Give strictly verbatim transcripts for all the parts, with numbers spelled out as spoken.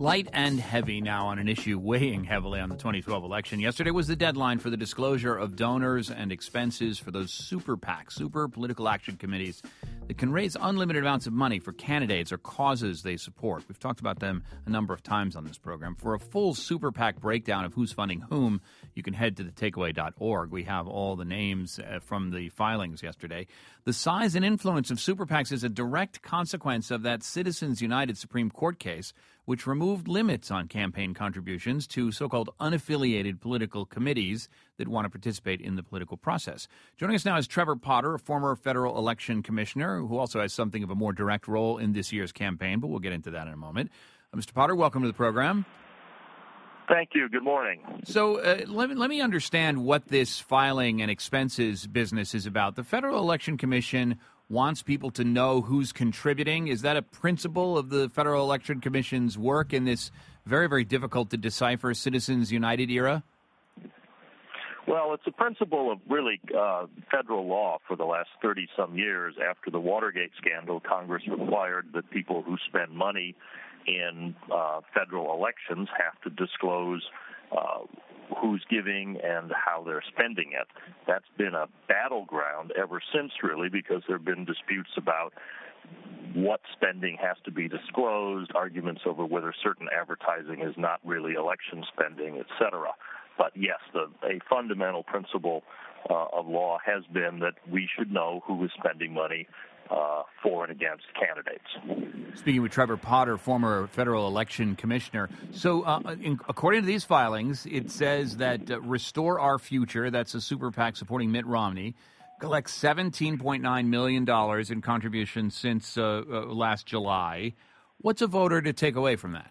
Light and heavy now on an issue weighing heavily on the twenty twelve election. Yesterday was the deadline for the disclosure of donors and expenses for those super PACs, super political action committees, that can raise unlimited amounts of money for candidates or causes they support. We've talked about them a number of times on this program. For a full super PAC breakdown of who's funding whom, you can head to the takeaway dot org. We have all the names uh, from the filings yesterday. The size and influence of super PACs is a direct consequence of that Citizens United Supreme Court case, which removed limits on campaign contributions to so-called unaffiliated political committees that want to participate in the political process. Joining us now is Trevor Potter, a former federal election commissioner who also has something of a more direct role in this year's campaign, but we'll get into that in a moment. Uh, Mister Potter, welcome to the program. Thank you. Good morning. So uh, let me, let me understand what this filing and expenses business is about. The Federal Election Commission wants people to know who's contributing. Is that a principle of the Federal Election Commission's work in this very, very difficult to decipher Citizens United era? Well, it's a principle of really uh, federal law for the last thirty-some years. After the Watergate scandal, Congress required that people who spend money in uh, federal elections have to disclose uh, who's giving and how they're spending it. That's been a battleground ever since, really, because there have been disputes about what spending has to be disclosed, arguments over whether certain advertising is not really election spending, et cetera. But yes, the, a fundamental principle uh, of law has been that we should know who is spending money uh, for and against candidates. Speaking with Trevor Potter, former federal election commissioner. So uh, in, according to these filings, it says that uh, Restore Our Future, that's a super PAC supporting Mitt Romney, collects seventeen point nine million dollars in contributions since uh, uh, last July. What's a voter to take away from that?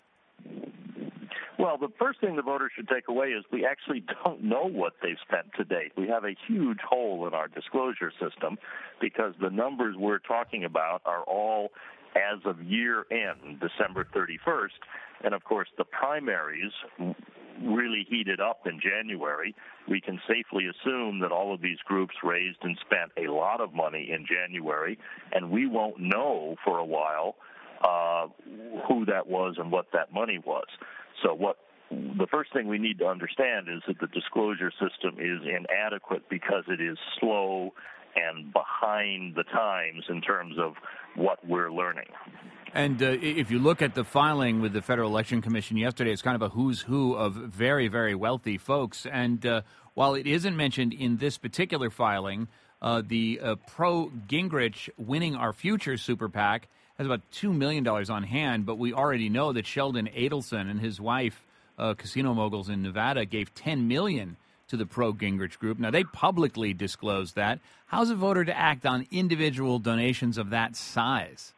Well, the first thing the voters should take away is we actually don't know what they've spent to date. We have a huge hole in our disclosure system because the numbers we're talking about are all as of year end, December thirty-first. And, of course, the primaries really heated up in January. We can safely assume that all of these groups raised and spent a lot of money in January, and we won't know for a while uh, who that was and what that money was. So what the first thing we need to understand is that the disclosure system is inadequate because it is slow and behind the times in terms of what we're learning. And uh, if you look at the filing with the Federal Election Commission yesterday, it's kind of a who's who of very, very wealthy folks. And uh, while it isn't mentioned in this particular filing, uh, the uh, pro-Gingrich Winning Our Future super PAC has about two million dollars on hand, but we already know that Sheldon Adelson and his wife, uh, casino moguls in Nevada, gave ten million dollars to the pro-Gingrich group. Now, they publicly disclosed that. How's a voter to act on individual donations of that size?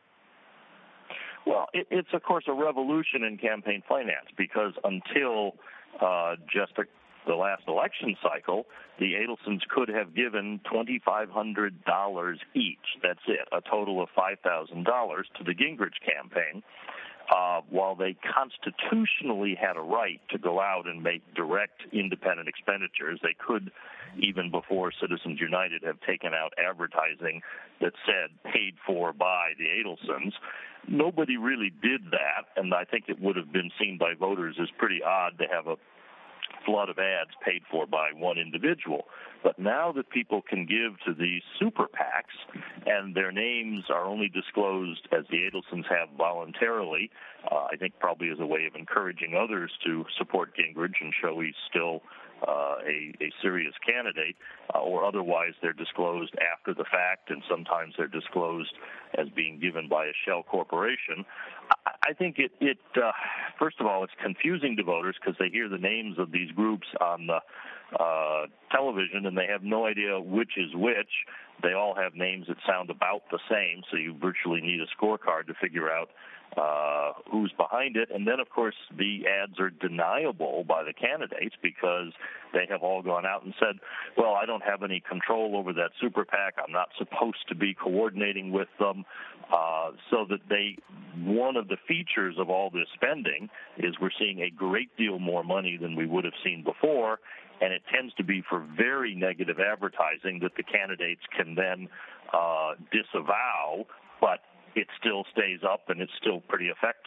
Well, it, it's, of course, a revolution in campaign finance because until uh, just a, the last election cycle, the Adelsons could have given two thousand five hundred dollars each. That's it, a total of five thousand dollars to the Gingrich campaign. Uh, while they constitutionally had a right to go out and make direct independent expenditures, they could, even before Citizens United, have taken out advertising that said paid for by the Adelsons. Nobody really did that, and I think it would have been seen by voters as pretty odd to have a flood of ads paid for by one individual. But now that people can give to these super PACs and their names are only disclosed as the Adelsons have voluntarily, uh, I think probably as a way of encouraging others to support Gingrich and show he's still uh, a, a serious candidate, uh, or otherwise they're disclosed after the fact, and sometimes they're disclosed as being given by a shell corporation. I, I think it, it uh, first of all, it's confusing to voters because they hear the names of these groups on the uh, television and they have no idea which is which. They all have names that sound about the same, so you virtually need a scorecard to figure out uh, who's behind it. And then, of course, the ads are deniable by the candidates because they have all gone out and said, well, I don't have any control over that super PAC. I'm not supposed to be coordinating with them. Uh, so that they, one of the features of all this spending is we're seeing a great deal more money than we would have seen before, and it tends to be for very negative advertising that the candidates can then uh, disavow, but it still stays up and it's still pretty effective.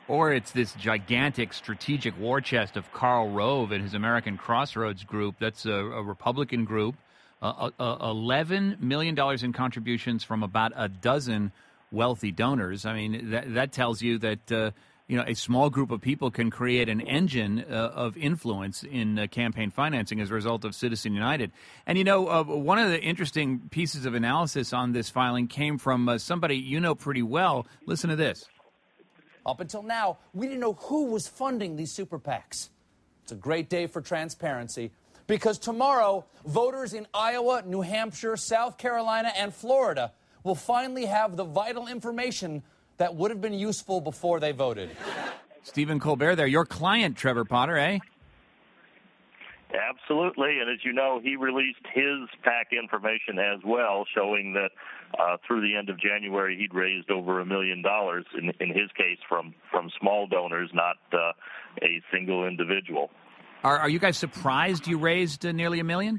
Or it's this gigantic strategic war chest of Karl Rove and his American Crossroads group. That's a, a Republican group. Uh, uh, eleven million dollars in contributions from about a dozen wealthy donors. I mean, that, that tells you that, uh, you know, a small group of people can create an engine uh, of influence in uh, campaign financing as a result of Citizen United. And, you know, uh, one of the interesting pieces of analysis on this filing came from uh, somebody you know pretty well. Listen to this. Up until now, we didn't know who was funding these super PACs. It's a great day for transparency because tomorrow, voters in Iowa, New Hampshire, South Carolina, and Florida will finally have the vital information that would have been useful before they voted. Stephen Colbert there, your client, Trevor Potter, eh? Absolutely, and as you know, he released his PAC information as well, showing that uh, through the end of January, he'd raised over a million dollars, in, in his case, from, from small donors, not uh, a single individual. Are, are you guys surprised you raised uh, nearly a million?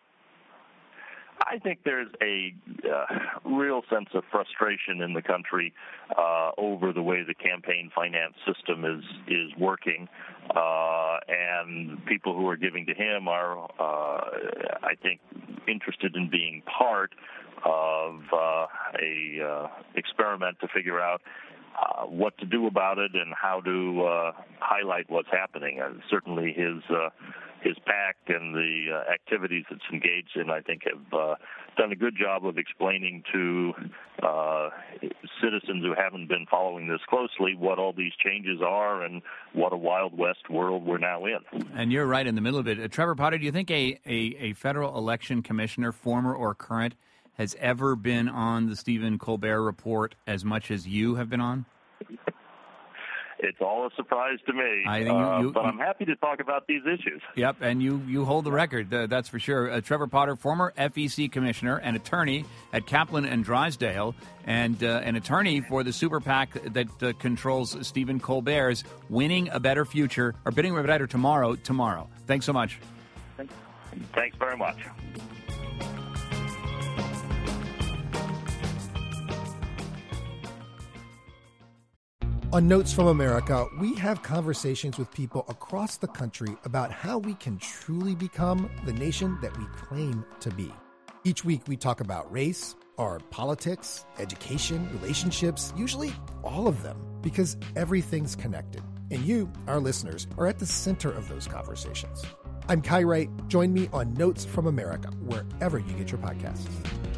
I think there's a uh, real sense of frustration in the country uh, over the way the campaign finance system is is working, uh, and people who are giving to him are, uh, I think, interested in being part of uh, a uh, experiment to figure out uh, what to do about it and how to uh, highlight what's happening. Uh, certainly, his. Uh, His PAC and the uh, activities it's engaged in, I think, have uh, done a good job of explaining to uh, citizens who haven't been following this closely what all these changes are and what a Wild West world we're now in. And you're right in the middle of it. Uh, Trevor Potter, do you think a, a, a federal election commissioner, former or current, has ever been on the Stephen Colbert Report as much as you have been on? It's all a surprise to me, I think you, you, uh, but you, I'm happy to talk about these issues. Yep, and you, you hold the record, uh, that's for sure. Uh, Trevor Potter, former F E C commissioner and attorney at Kaplan and Drysdale, and uh, an attorney for the super PAC that uh, controls Stephen Colbert's Winning a Better Future, or Bidding a Better Tomorrow, tomorrow. Thanks so much. Thanks very much. On Notes from America, we have conversations with people across the country about how we can truly become the nation that we claim to be. Each week, we talk about race, our politics, education, relationships, usually all of them, because everything's connected. And you, our listeners, are at the center of those conversations. I'm Kai Wright. Join me on Notes from America, wherever you get your podcasts.